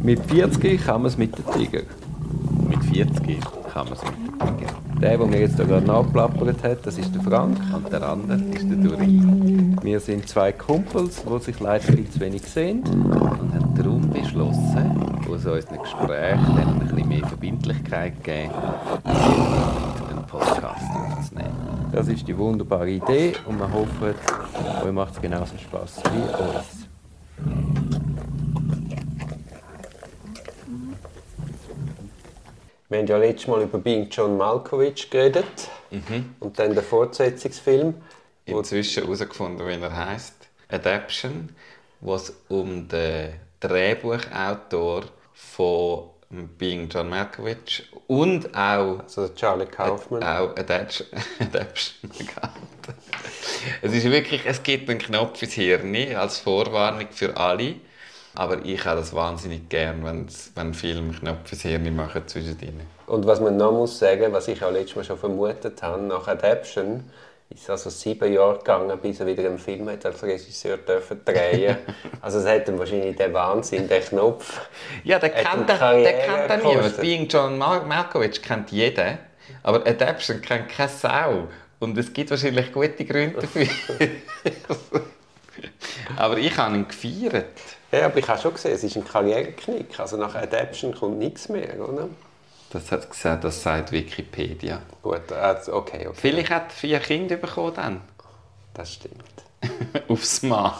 Mit 40 kann man es mit den Tiger. Mit 40 kann man es mit dem Tiger. Der mir jetzt gerade nachgeplappert hat, das ist der Frank. Und der andere ist der Durin. Wir sind zwei Kumpels, die sich leider viel zu wenig sehen. Und haben darum beschlossen, aus unseren Gesprächen dann ein bisschen mehr Verbindlichkeit gegeben, einen Podcast aufzunehmen. Das ist die wunderbare Idee und wir hoffen, euch macht es genauso Spass wie uns. Wir haben ja letztes Mal über Being John Malkovich geredet und dann den Fortsetzungsfilm. Inzwischen herausgefunden, wie er heisst. Adaption, wo es um den Drehbuchautor von Being John Malkovich und auch Also Charlie Kaufman. Auch Adaption geht. Es gibt einen Knopf ins Hirn als Vorwarnung für alle. Aber ich habe das wahnsinnig gern, wenn Filme Knopf ins Hirn machen zwischendrin. Und was man noch muss sagen, was ich auch letztes Mal schon vermutet habe, nach Adaption ist es also 7 Jahre gegangen, bis er wieder einen Film hat als Regisseur drehen. Also es hat ihm wahrscheinlich den Wahnsinn, den Knopf. Ja, den kennt er niemand. Being John Malkovich kennt jeder, aber Adaption kennt keine Sau. Und es gibt wahrscheinlich gute Gründe dafür. Aber ich habe ihn gefeiert. Ja, aber ich habe schon gesehen, es ist ein Karriereknick. Also nach Adaption kommt nichts mehr, oder? Das sagt Wikipedia. Gut, also okay. Vielleicht hat er 4 Kinder bekommen dann. Das stimmt. Aufs Mal.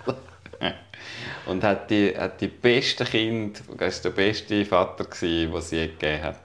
Und hat die besten Kinder, das war der beste Vater, den es je gegeben hat.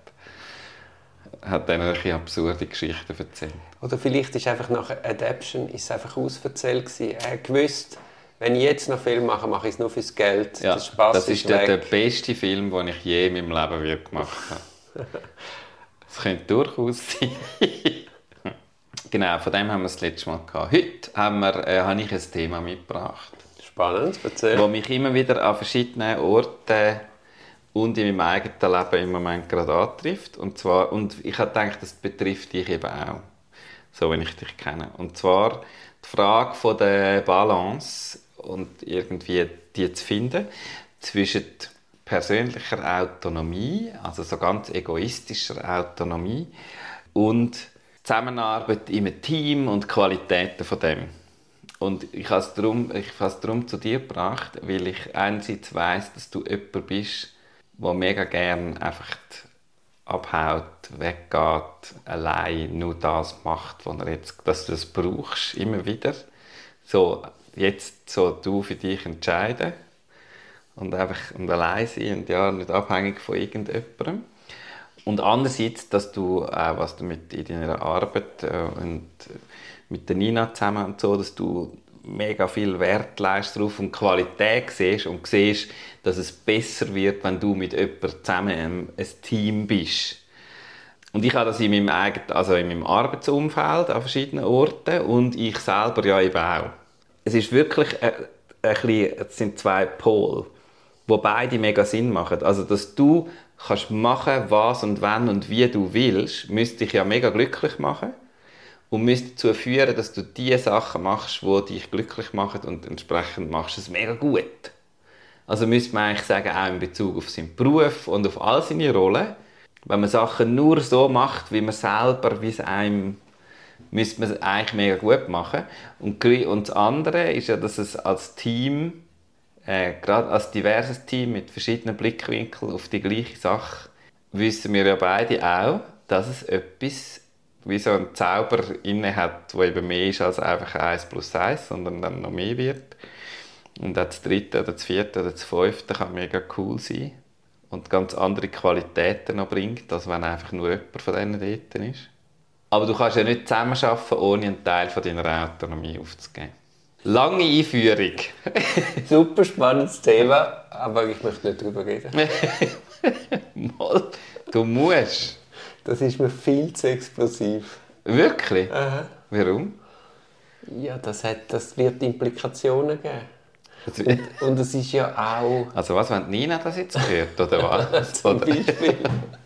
Hat dann eine absurde Geschichten erzählt. Oder vielleicht ist einfach nach Adaption ist es einfach ausverzählt gewesen. Er gewusst, wenn ich jetzt noch Film mache, mache ich es nur fürs Geld. Ja, der Spaß das ist der weg. beste Film, den ich je in meinem Leben gemacht habe. Das könnte durchaus sein. Genau, von dem haben wir das letzte Mal gehabt. Heute habe ich ein Thema mitgebracht. Spannend, erzähl. Das mich immer wieder an verschiedenen Orten und in meinem eigenen Leben im Moment gerade antrifft. Und ich habe gedacht, das betrifft dich eben auch, so wie ich dich kenne. Und zwar die Frage von der Balance und irgendwie die zu finden zwischen persönlicher Autonomie, also so ganz egoistischer Autonomie, und Zusammenarbeit in einem Team und Qualitäten von dem. Und ich habe es darum zu dir gebracht, weil ich einerseits weiss, dass du jemand bist, der mega gerne einfach abhaut, weggeht, allein nur das macht, dass du das brauchst, immer wieder. So, jetzt so du für dich entscheiden und allein sein und ja, nicht abhängig von irgendjemandem. Und andererseits, dass du auch, was du in deiner Arbeit und mit der Nina zusammen und so, dass du mega viel Wert leistest darauf und Qualität siehst und siehst, dass es besser wird, wenn du mit jemandem zusammen ein Team bist. Und ich habe das in meinem Arbeitsumfeld an verschiedenen Orten und ich selber ja eben auch. Es ist wirklich es sind 2 Pole, die beide mega Sinn machen. Also, dass du kannst machen, was und wann und wie du willst, müsste dich ja mega glücklich machen. Und müsste dazu führen, dass du die Sachen machst, die dich glücklich machen und entsprechend machst du es mega gut. Also müsste man eigentlich sagen, auch in Bezug auf seinen Beruf und auf all seine Rollen, wenn man Sachen nur so macht, wie man selber, wie es einem, müsste man es eigentlich mega gut machen. Und das andere ist ja, dass es als Team, gerade als diverses Team mit verschiedenen Blickwinkeln auf die gleiche Sache, wissen wir ja beide auch, dass es etwas wie so ein Zauber inne hat, der eben mehr ist als einfach 1 + 1, sondern dann noch mehr wird. Und auch das 3. oder das 4. oder das 5. kann mega cool sein und ganz andere Qualitäten noch bringt, als wenn einfach nur jemand von denen dort ist. Aber du kannst ja nicht zusammenarbeiten, ohne einen Teil von deiner Autonomie aufzugeben. Lange Einführung. Super spannendes Thema, aber ich möchte nicht darüber reden. Mal, du musst. Das ist mir viel zu explosiv. Wirklich? Aha. Warum? Ja, das wird Implikationen geben. Und es ist ja auch... Also was, wenn Nina das jetzt hört, oder was? Zum Beispiel.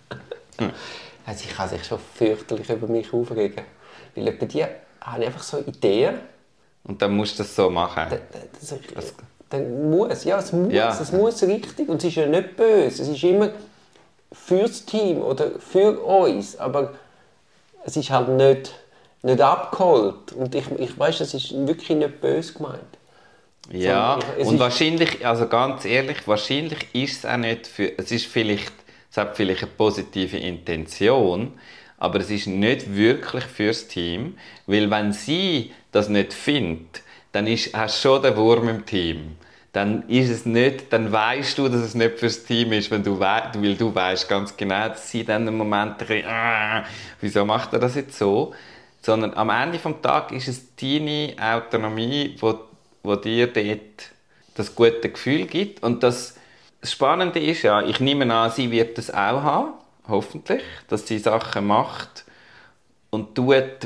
Also ich kann sich schon fürchterlich über mich aufregen. Weil etwa die haben einfach so Ideen. Und dann musst du das so machen. dann muss, ja, es muss, Ja. es muss richtig. Und es ist ja nicht böse. Es ist immer fürs Team oder für uns. Aber es ist halt nicht abgeholt. Und ich weiss, es ist wirklich nicht böse gemeint. Ja, Es und ist- wahrscheinlich, also ganz ehrlich, wahrscheinlich ist es auch nicht für, es hat vielleicht eine positive Intention, aber es ist nicht wirklich fürs Team, weil wenn sie das nicht findet, dann hast du schon den Wurm im Team. Dann ist es nicht, dann weißt du, dass es nicht fürs Team ist, weil du weißt ganz genau, dass sie dann im Moment ein bisschen, wieso macht er das jetzt so? Sondern am Ende vom Tag ist es deine Autonomie, wo dir dort das gute Gefühl gibt. Und das Spannende ist ja, ich nehme an, sie wird das auch haben, hoffentlich, dass sie Sachen macht und tut,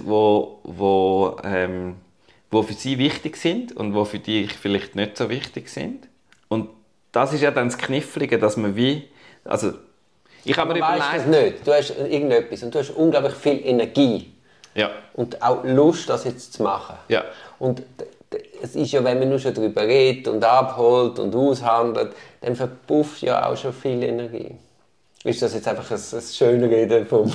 wo für sie wichtig sind und wo für dich vielleicht nicht so wichtig sind. Und das ist ja dann das Knifflige, dass man also ich habe Du mir weißt das überlegt, nicht. Du hast irgendetwas und du hast unglaublich viel Energie. ja, Und auch Lust, das jetzt zu machen. ja. Und es ist ja, wenn man nur schon darüber redet und abholt und aushandelt, dann verpufft ja auch schon viel Energie. Ist das jetzt einfach ein Schönreden vom...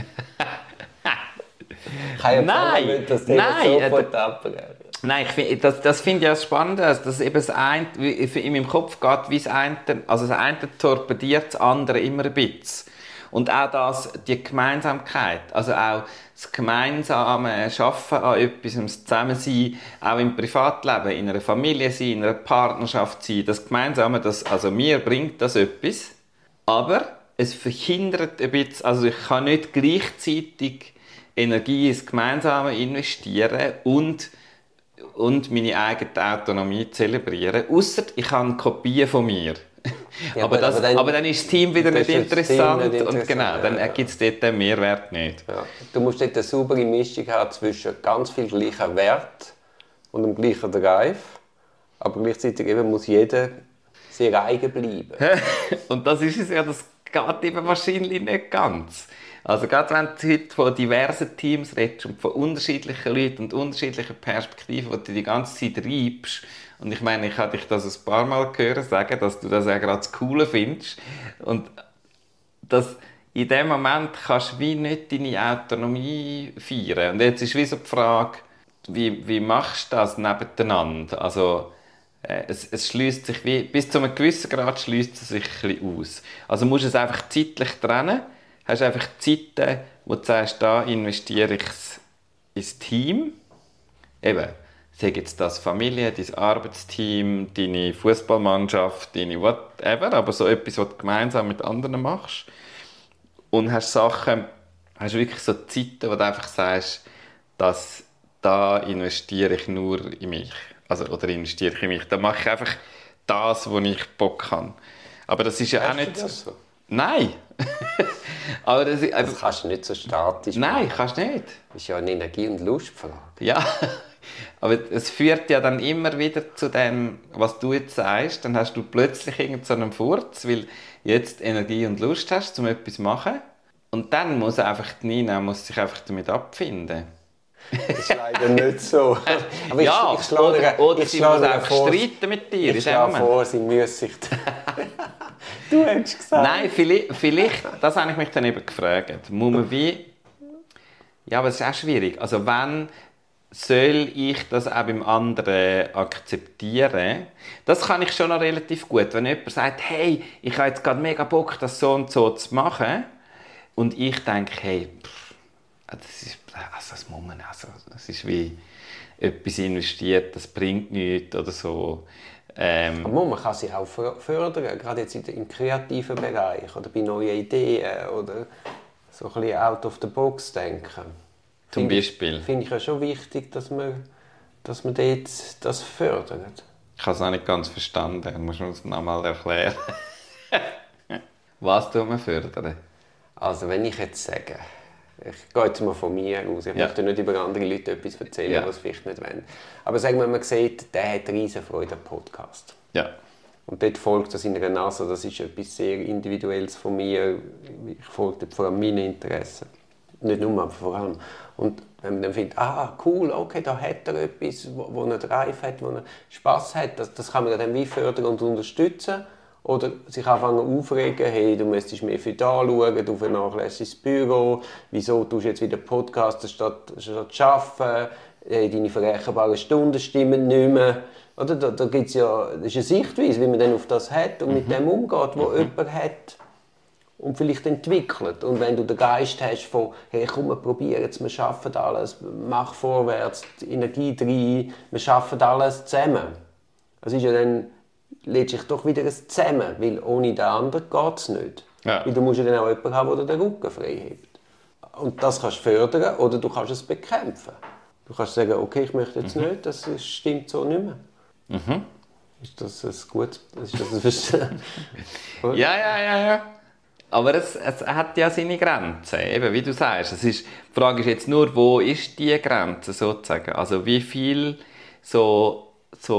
Ich kann ja Nein, nicht das Thema nein, sofort abbrechen. Nein, das finde ich ja das Spannende, dass eben in meinem Kopf geht, wie das eine torpediert das andere immer ein bisschen. Und auch die Gemeinsamkeit, also auch das gemeinsame Schaffen an etwas, das Zusammensein, auch im Privatleben, in einer Familie sein, in einer Partnerschaft sein, das Gemeinsame, also mir bringt das etwas, aber es verhindert ein bisschen, also ich kann nicht gleichzeitig Energie ins Gemeinsame investieren und meine eigene Autonomie zelebrieren. Ausser ich habe Kopien von mir. Ja, aber dann ist das Team wieder nicht das ist das Team interessant. nicht Und interessant, genau, dann ja. gibt es dort den Mehrwert nicht. Ja. Du musst dort eine saubere Mischung haben zwischen ganz viel gleicher Wert und dem gleichen Drive. Aber gleichzeitig eben muss jeder sehr eigen bleiben. Und das ist es ja, das geht eben wahrscheinlich nicht ganz. Also gerade wenn du heute von diversen Teams redest und von unterschiedlichen Leuten und unterschiedlichen Perspektiven, die du die ganze Zeit reibst, und ich meine, ich habe dich das ein paar Mal gehört sagen, dass du das ja gerade das Coole findest, und dass in dem Moment kannst du wie nicht deine Autonomie feiern. Und jetzt ist wie so die Frage, wie machst du das nebeneinander? Also, es schließt sich bis zu einem gewissen Grad schließt es sich ein bisschen aus. Also musst du es einfach zeitlich trennen. Hast einfach Zeiten, wo du sagst, da investiere ich ins Team. Eben, sag jetzt das Familie, dein Arbeitsteam, deine Fußballmannschaft, deine whatever, aber so etwas, was du gemeinsam mit anderen machst. Und hast wirklich so Zeiten, wo du einfach sagst, da investiere ich nur in mich. Also, oder investiere ich in mich. Da mache ich einfach das, wo ich Bock habe. Aber das ist ja auch Hast du nicht das so? Nein! Aber Das kannst du nicht so statisch Nein, machen. kannst du nicht. Das ist ja eine Energie- und Lustfrage. Ja, aber es führt ja dann immer wieder zu dem, was du jetzt sagst. Dann hast du plötzlich irgendeinen Furz, weil jetzt Energie und Lust hast, um etwas zu machen. Und dann muss Nina sich einfach damit abfinden. Das ist leider nicht so. Aber Ja, ich schlage oder ich sie schlage muss ihr einfach vor, streiten mit dir in Ich dem schlage Moment. vor, sie müsse sich... Du hast gesagt. Nein, vielleicht, das habe ich mich dann eben gefragt. Muss man ja, aber es ist auch schwierig. Also wann soll ich das auch beim anderen akzeptieren? Das kann ich schon noch relativ gut. Wenn jemand sagt, hey, ich habe jetzt gerade mega Bock, das so und so zu machen. Und ich denke, hey, das muss man, das ist wie etwas investiert, das bringt nichts oder so. Aber man kann sie auch fördern, gerade jetzt im kreativen Bereich oder bei neuen Ideen oder so ein bisschen out of the box denken. Zum Beispiel? Finde ich ja schon wichtig, dass man dort das fördert. Ich habe es noch nicht ganz verstanden. Muss man es nochmal erklären? Was tut man fördern? Also wenn ich jetzt sage, ich gehe jetzt mal von mir aus, ich möchte nicht über andere Leute etwas erzählen, was sie vielleicht nicht wollen. Aber sagen wir, man sieht, der hat riesen Freude am Podcast. Ja. Und dort folgt das in einer Nase, das ist etwas sehr Individuelles von mir. Ich folge dort vor allem meinen Interessen. Nicht nur, aber vor allem. Und Wenn man dann findet, cool, okay, da hat er etwas, wo er Drive hat, wo er Spass hat, das kann man dann wie fördern und unterstützen. Oder sich anfangen aufregen, hey, du müsstest mehr für da schauen, du vernachlässigst das Büro, wieso tust du jetzt wieder Podcasts statt arbeiten, deine verrechenbaren Stunden stimmen nicht mehr. Oder? Da gibt's ja, das ist eine Sichtweise, wie man dann auf das hat und mit dem umgeht, wo jemand hat und vielleicht entwickelt. Und wenn du den Geist hast von, hey, komm, wir probieren es, wir schaffen alles, mach vorwärts, die Energie rein, wir schaffen alles zusammen. Das ist ja dann letztlich doch wieder ein Zusammen, weil ohne den anderen geht es nicht. Ja. Weil du musst ja dann auch jemanden haben, der den Rücken frei hebt. Und das kannst du fördern oder du kannst es bekämpfen. Du kannst sagen, okay, ich möchte jetzt nicht, das stimmt so nicht mehr. Ist das ein gutes... Ja. Aber es hat ja seine Grenzen, eben, wie du sagst. Die Frage ist jetzt nur, wo ist die Grenze sozusagen? Also wie viel so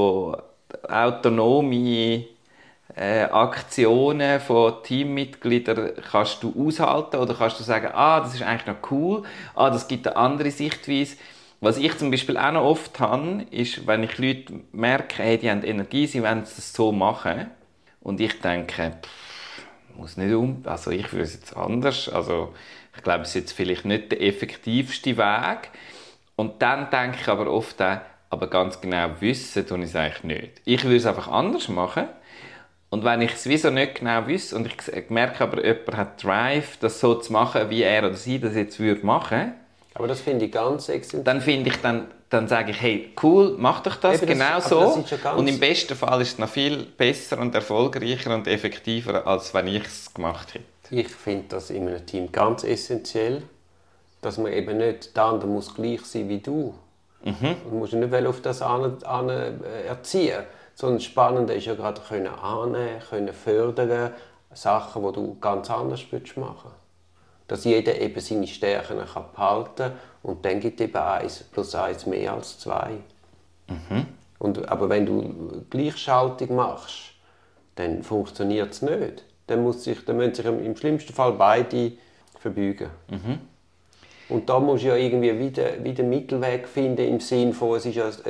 autonome Aktionen von Teammitgliedern kannst du aushalten oder kannst du sagen, das ist eigentlich noch cool, das gibt eine andere Sichtweise. Was ich zum Beispiel auch noch oft habe, ist, wenn ich Leute merke, hey, die haben Energie, sie wollen es so machen und ich denke, muss nicht also ich würde es jetzt anders, also ich glaube, es ist jetzt vielleicht nicht der effektivste Weg und dann denke ich aber oft auch, aber ganz genau wissen tue ich es eigentlich nicht. Ich würde es einfach anders machen und wenn ich es sowieso nicht genau wüsste und ich merke aber, jemand hat Drive, das so zu machen, wie er oder sie das jetzt würde machen, aber das finde ich ganz exzellent. Dann sage ich, hey, cool, mach doch das, eben, genau so. Ja, und im besten Fall ist es noch viel besser und erfolgreicher und effektiver, als wenn ich es gemacht hätte. Ich finde das in einem Team ganz essentiell, dass man eben nicht, der andere muss gleich sein wie du. Du musst nicht auf das erziehen. Sondern das Spannende ist ja gerade annehmen, können fördern, Sachen, die du ganz anders machen würdest. Dass jeder eben seine Stärken behalten kann und dann gibt es eben 1 + 1 mehr als 2. Aber wenn du Gleichschaltung machst, dann funktioniert es nicht. Dann müssen sich im schlimmsten Fall beide verbeugen. Und da musst du ja irgendwie wieder einen Mittelweg finden im Sinne von, es ist ja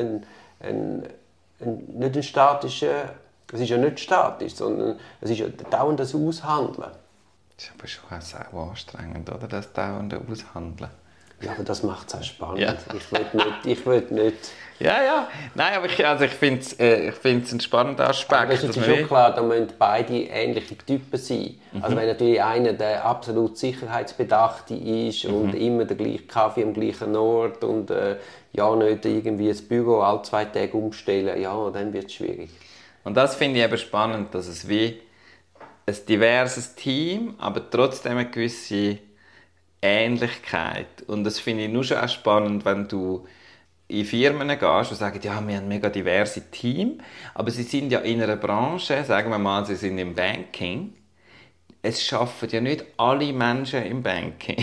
nicht ein statischer, es ist ja nicht statisch, sondern es ist ja dauerndes Aushandeln. Das ist aber schon auch anstrengend, oder? Das dauernde Aushandeln. Ja, aber das macht es auch spannend. Ja. Ich will nicht... Ja. Nein, aber ich finde es ein spannender Aspekt. Aber es ist schon klar, da müssen beide ähnliche Typen sein. Also wenn natürlich einer der absolut Sicherheitsbedachte ist und immer der gleiche Kaffee am gleichen Ort und nicht irgendwie das Büro alle 2 Tage umstellen, ja, dann wird es schwierig. Und das finde ich eben spannend, dass es wie ein diverses Team, aber trotzdem eine gewisse Ähnlichkeit. Und das finde ich nur schon auch spannend, wenn du in Firmen gehst und sagst, ja, wir haben ein mega diverses Team, aber sie sind ja in einer Branche, sagen wir mal, sie sind im Banking. Es arbeiten ja nicht alle Menschen im Banking.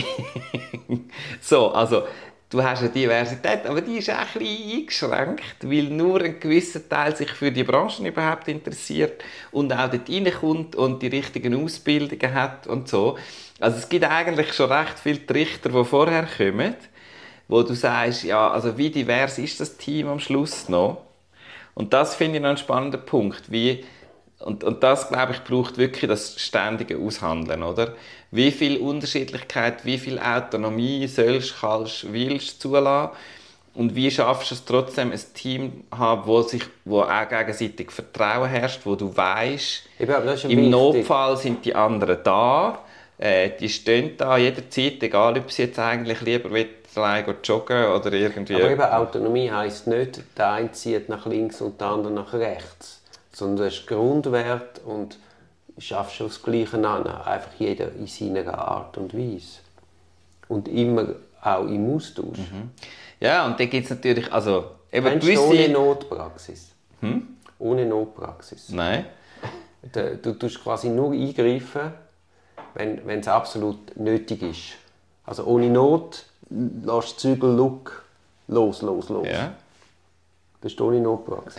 So, also du hast eine Diversität, aber die ist auch ein bisschen eingeschränkt, weil nur ein gewisser Teil sich für die Branchen überhaupt interessiert und auch dort reinkommt und die richtigen Ausbildungen hat und so. Also es gibt eigentlich schon recht viele Trichter, die vorher kommen, wo du sagst, ja, also wie divers ist das Team am Schluss noch? Und das finde ich noch einen spannenden Punkt. Und das, glaube ich, braucht wirklich das ständige Aushandeln, oder? Wie viel Unterschiedlichkeit, wie viel Autonomie sollst, kannst, willst du zulassen? Und wie schaffst du es trotzdem, ein Team zu haben, wo auch gegenseitig Vertrauen herrscht, wo du weißt, im Notfall sind die anderen da, die stehen da jederzeit, egal ob sie jetzt eigentlich lieber allein joggen oder irgendwie... Aber eben Autonomie heisst nicht, der eine zieht nach links und der andere nach rechts. Sondern du hast Grundwert und schaffst das Gleiche an. Einfach jeder in seiner Art und Weise. Und immer auch im Austausch. Ja, und da gibt es natürlich... Also, eben ohne Notpraxis. Ohne Notpraxis. Nein. Du tust quasi nur eingreifen, wenn es absolut nötig ist. Also ohne Not lässt die Zügel los. Ja. Das ist ohne Notpraxis.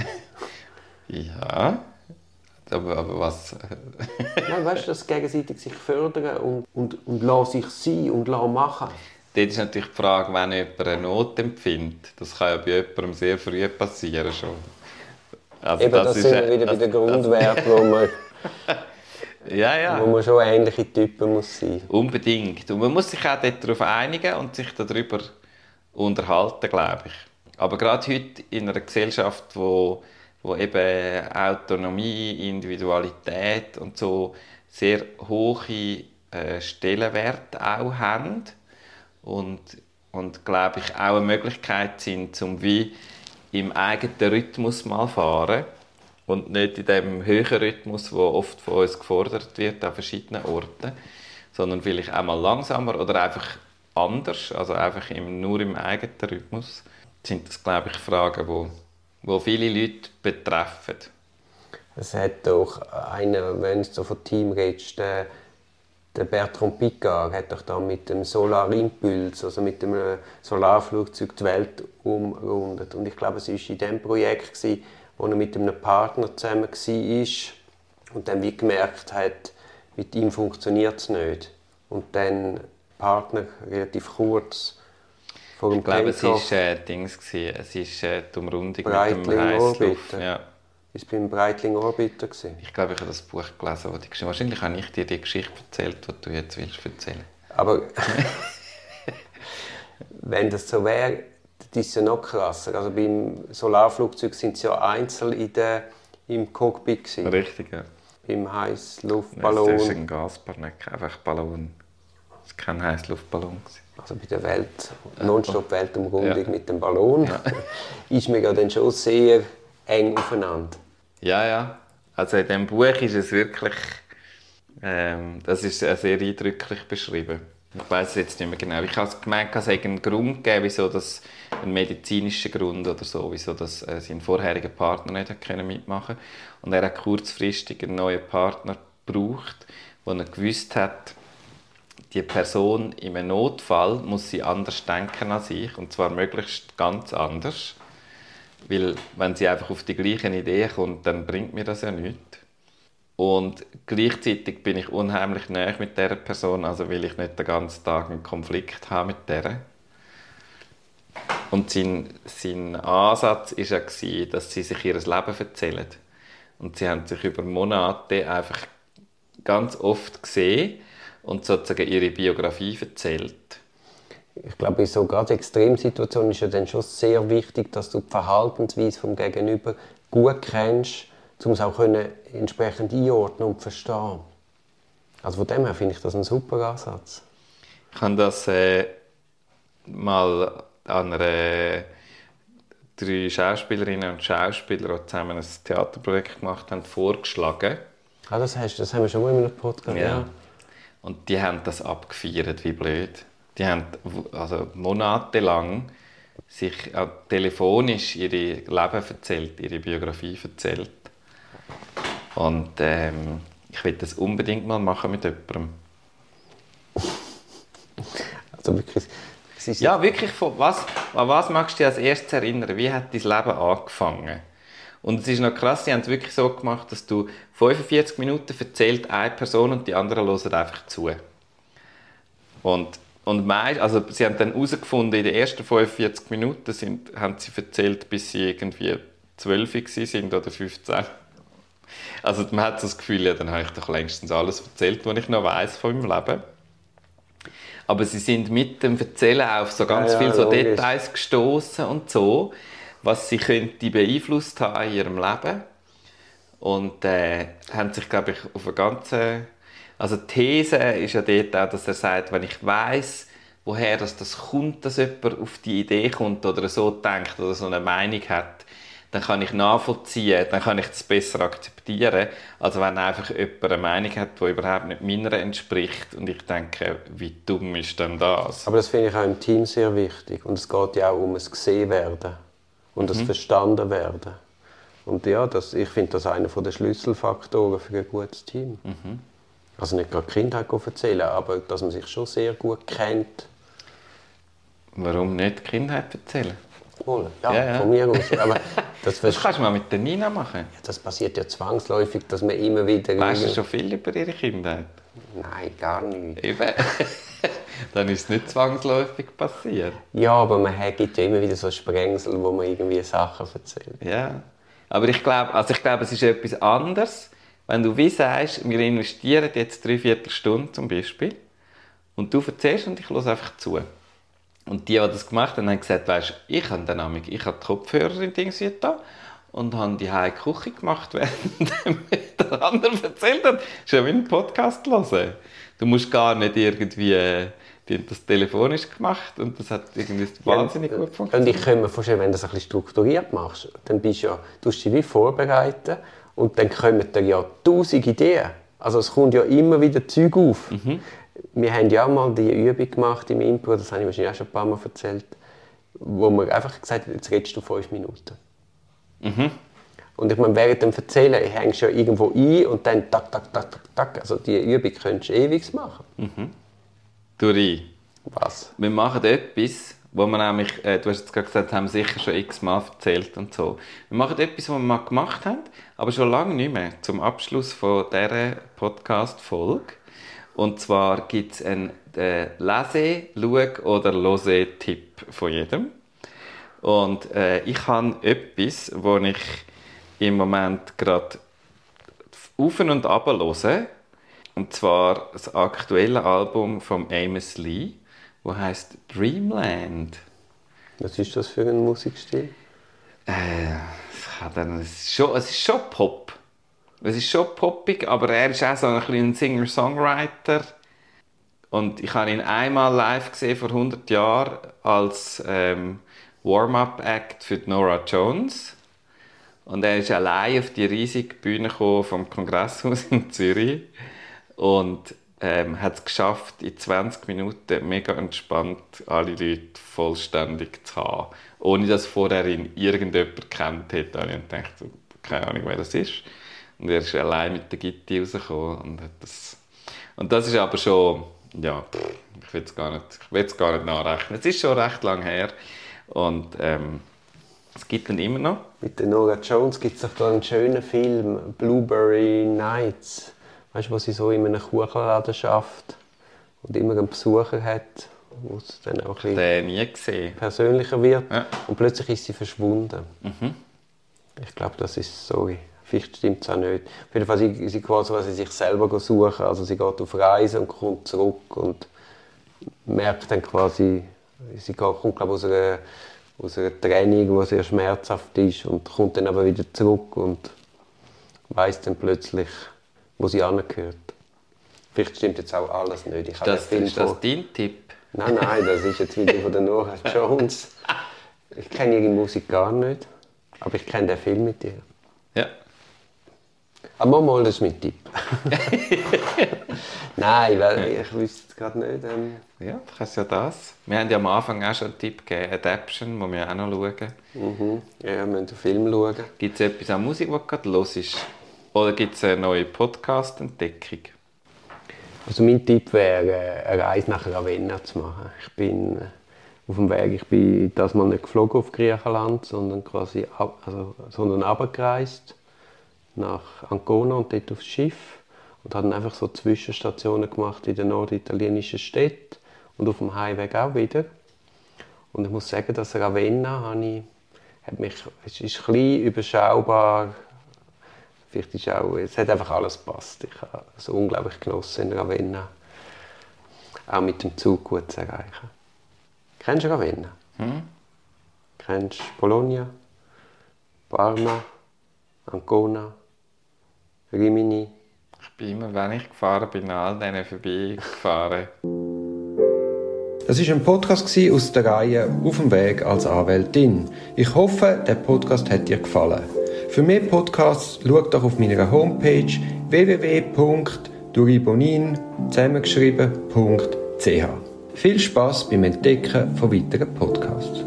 Ja, aber was... Nein, weißt du, das gegenseitig sich fördern und lass sich sein und lass machen. dort ist natürlich die Frage, wenn jemand eine Not empfindet. Das kann ja bei jemandem sehr früh passieren schon. Also Eben, das sind wir wieder bei den Grundwerten, wo man, ja. wo man schon ähnliche Typen muss sein. Unbedingt. Und man muss sich auch darauf einigen und sich darüber unterhalten, glaube ich. Aber gerade heute in einer Gesellschaft, wo eben Autonomie, Individualität und so sehr hohe Stellenwerte auch haben und glaube ich auch eine Möglichkeit sind, um wie im eigenen Rhythmus mal fahren und nicht in dem höheren Rhythmus, der oft von uns gefordert wird an verschiedenen Orten, sondern vielleicht auch mal langsamer oder einfach anders, also einfach nur im eigenen Rhythmus, sind das, glaube ich, Fragen, die viele Leute betreffen. Es hat doch einer, wenn du so von Team redest, der Bertrand Piccard hat doch da mit dem Solar Impulse, also mit dem Solarflugzeug die Welt umrundet. Und ich glaube, es war in diesem Projekt, wo er mit einem Partner zusammen war und dann wie gemerkt hat, mit ihm funktioniert es nicht. Und dann der Partner relativ kurz vor dem Ich glaube, es Takeoff war die Umrundung mit dem Breitling Heißluft. Orbiter. Ja. Ist beim Breitling Orbiter. Ich glaube, ich habe das Buch gelesen, das geschrieben. Wahrscheinlich habe ich dir die Geschichte erzählt, die du jetzt willst erzählen. Aber wenn das so wäre, das ist ja noch krasser. Also beim Solarflugzeug sind sie ja einzeln im Cockpit gewesen. Richtig, ja. Beim Heißluftballon. Das ist ein Gasballon, nicht einfach Ballon. Das war kein Heißluftballon. Also bei der Nonstop-Weltumrundung Ja. mit dem Ballon Ja. ist man ja dann schon sehr eng aufeinander. Ja. Also in diesem Buch ist es wirklich, das ist sehr eindrücklich beschrieben. Ich weiß es jetzt nicht mehr genau. Ich habe gemeint, es hätte einen Grund gegeben, wieso das, einen medizinischen Grund oder so, wieso das, sein vorheriger Partner nicht mitmachen konnte. Und er hat kurzfristig einen neuen Partner gebraucht, wo er gewusst hat, die Person in einem Notfall muss sie anders denken als ich, und zwar möglichst ganz anders. Weil wenn sie einfach auf die gleichen Ideen kommt, dann bringt mir das ja nichts. Und gleichzeitig bin ich unheimlich nahe mit dieser Person, also will ich nicht den ganzen Tag einen Konflikt haben mit der. Und sein Ansatz war ja, dass sie sich ihr Leben erzählen. Und sie haben sich über Monate einfach ganz oft gesehen und sozusagen ihre Biografie erzählt. Ich glaube, in so gerade Extremsituationen ist ja dann schon sehr wichtig, dass du die Verhaltensweise vom Gegenüber gut kennst, um es auch entsprechend einordnen und verstehen. Also von dem her finde ich das ein super Ansatz. Ich habe das mal an einer 3 Schauspielerinnen und Schauspieler, die zusammen ein Theaterprojekt gemacht haben, vorgeschlagen. Ah, das haben wir schon mal in einem Podcast. Ja. Und die haben das abgefeiert, wie blöd. Die haben also monatelang sich telefonisch ihre Leben erzählt, ihre Biografie erzählt. Und ich will das unbedingt mal machen mit jemandem. Also wirklich, ja, wirklich, an was magst du dich als erstes erinnern? Wie hat dein Leben angefangen? Und es ist noch krass, sie haben es wirklich so gemacht, dass du 45 Minuten erzählt eine Person und die anderen hören einfach zu. Also sie haben dann herausgefunden, in den ersten 45 Minuten haben sie erzählt, bis sie irgendwie 12 waren oder 15. Also man hat so das Gefühl, ja, dann habe ich doch längstens alles erzählt, was ich noch weiss von meinem Leben. Aber sie sind mit dem Erzählen auf so ganz viele so Details gestoßen und so, was sie könnte beeinflusst haben in ihrem Leben. Und haben sich, glaube ich, auf eine ganze... Also die These ist ja dort auch, dass er sagt, wenn ich weiss, woher das kommt, dass jemand auf die Idee kommt oder so denkt oder so eine Meinung hat, dann kann ich nachvollziehen, dann kann ich das besser akzeptieren, als wenn einfach jemand eine Meinung hat, die überhaupt nicht meiner entspricht. Und ich denke, wie dumm ist denn das? Aber das finde ich auch im Team sehr wichtig. Und es geht ja auch um das Gesehen-Werden und das Verstanden-Werden. Und ja, ich finde das einer der Schlüsselfaktoren für ein gutes Team. Also nicht gerade die Kindheit erzählen, aber dass man sich schon sehr gut kennt. Warum nicht die Kindheit erzählen? Ja, von mir aus. Aber das kannst du mal mit der Nina machen. Ja, das passiert ja zwangsläufig, dass man immer wieder... Weißt du schon viel über ihre Kindheit? Nein, gar nicht. Eben. Dann ist es nicht zwangsläufig passiert. Ja, aber gibt ja immer wieder so Sprengsel, wo man irgendwie Sachen erzählt. Ja. Aber ich glaube, es ist etwas anderes, wenn du wie sagst, wir investieren jetzt 3/4 Stunde zum Beispiel und du erzählst und ich höre einfach zu. Und die das gemacht haben, haben gesagt, weisst, ich habe die Kopfhörer in Dings da und habe die heile Küche gemacht, während der andere erzählt hat. Das ist ja wie ein Podcast hören. Du musst gar nicht irgendwie... Die haben das telefonisch gemacht und das hat irgendwie wahnsinnig gut funktioniert. Und ich kann mir vorstellen, wenn du das ein bisschen strukturiert machst, dann tust du dich wie vorbereiten und dann kommen dir ja 1000 Ideen. Also es kommt ja immer wieder Zeug auf. Wir haben ja auch mal die Übung gemacht im Impro, das habe ich wahrscheinlich auch schon ein paar Mal erzählt, wo wir einfach gesagt haben, jetzt redest du 5 Minuten. Und ich meine, während dem Erzählen hängst du ja irgendwo ein und dann tak, tak, tak, tak, tak. Also die Übung könntest du ewig machen. Duri. Was? Wir machen etwas, wo wir nämlich, du hast jetzt gerade gesagt, haben sicher schon x-mal erzählt und so. Wir machen etwas, was wir mal gemacht haben, aber schon lange nicht mehr, zum Abschluss von dieser Podcast-Folge. Und zwar gibt es einen Lese-, Schau- oder Lose-Tipp von jedem. Und ich habe etwas, wo ich im Moment gerade auf und ab höre. Und zwar das aktuelle Album von Amos Lee, das heisst Dreamland. Was ist das für ein Musikstil? Es ist schon Pop. Es ist schon poppig, aber er ist auch so ein bisschen ein Singer-Songwriter. Und ich habe ihn einmal live gesehen vor 100 Jahren als Warm-up-Act für Norah Jones. Und er ist allein auf die riesige Bühne gekommen vom Kongresshaus in Zürich. Und hat es geschafft, in 20 Minuten mega entspannt alle Leute vollständig zu haben. Ohne dass vorher ihn irgendjemand kennt hätte. Und ich dachte, keine Ahnung, wer das ist. Und er ist allein mit der Gitti rausgekommen und hat das. Und das ist aber schon, ja, ich will es gar nicht nachrechnen. Es ist schon recht lang her. Und es gibt ihn immer noch. Mit der Norah Jones gibt es doch da einen schönen Film, Blueberry Nights. Weißt du, wo sie so in einem Kuchenladen arbeitet und immer einen Besucher hat, wo es dann auch ein bisschen nie gesehen. Persönlicher wird. Ja. Und plötzlich ist sie verschwunden. Ich glaube, das ist so. Vielleicht stimmt es auch nicht. Auf jeden Fall sie quasi, was sie sich selber suchen. Also sie geht auf Reise und kommt zurück und merkt dann quasi, kommt glaube aus einer Trennung, die sehr schmerzhaft ist und kommt dann aber wieder zurück und weiss dann plötzlich, wo sie angehört. Vielleicht stimmt jetzt auch alles nicht. Ist das dein Tipp? Nein, das ist jetzt wieder von der Norah Jones. Ich kenne ihre Musik gar nicht, aber ich kenne den Film mit ihr. Ja. Aber mal, das ist mein Tipp. Nein, weil ich wüsste es gerade nicht. Ja, du kannst ja das. Wir haben ja am Anfang auch schon einen Tipp gegeben, Adaption, wo wir auch noch schauen. Ja, wir müssen den Film schauen. Gibt es etwas an Musik, die du gerade hörst? Oder gibt es eine neue Podcast-Entdeckung? Also mein Tipp wäre, eine Reise nach Ravenna zu machen. Ich bin auf dem Weg, ich bin das mal nicht geflogen auf Griechenland, sondern runtergereist nach Ancona und dort aufs Schiff und habe dann einfach so Zwischenstationen gemacht in den norditalienischen Städten und auf dem Heimweg auch wieder. Und ich muss sagen, dass Ravenna es ist klein, überschaubar. Vielleicht ist es hat einfach alles gepasst. Ich habe es unglaublich genossen in Ravenna. Auch mit dem Zug gut zu erreichen. Kennst du Ravenna? Kennst du Bologna, Parma, Ancona, Rimini? Ich bin immer, wenn ich gefahren bin, an all denen vorbeigefahren. Das war ein Podcast aus der Reihe «Auf dem Weg als Anwältin». Ich hoffe, der Podcast hat dir gefallen. Für mehr Podcasts schau doch auf meiner Homepage www.duribonin zusammengeschrieben.ch. Viel Spass beim Entdecken von weiteren Podcasts.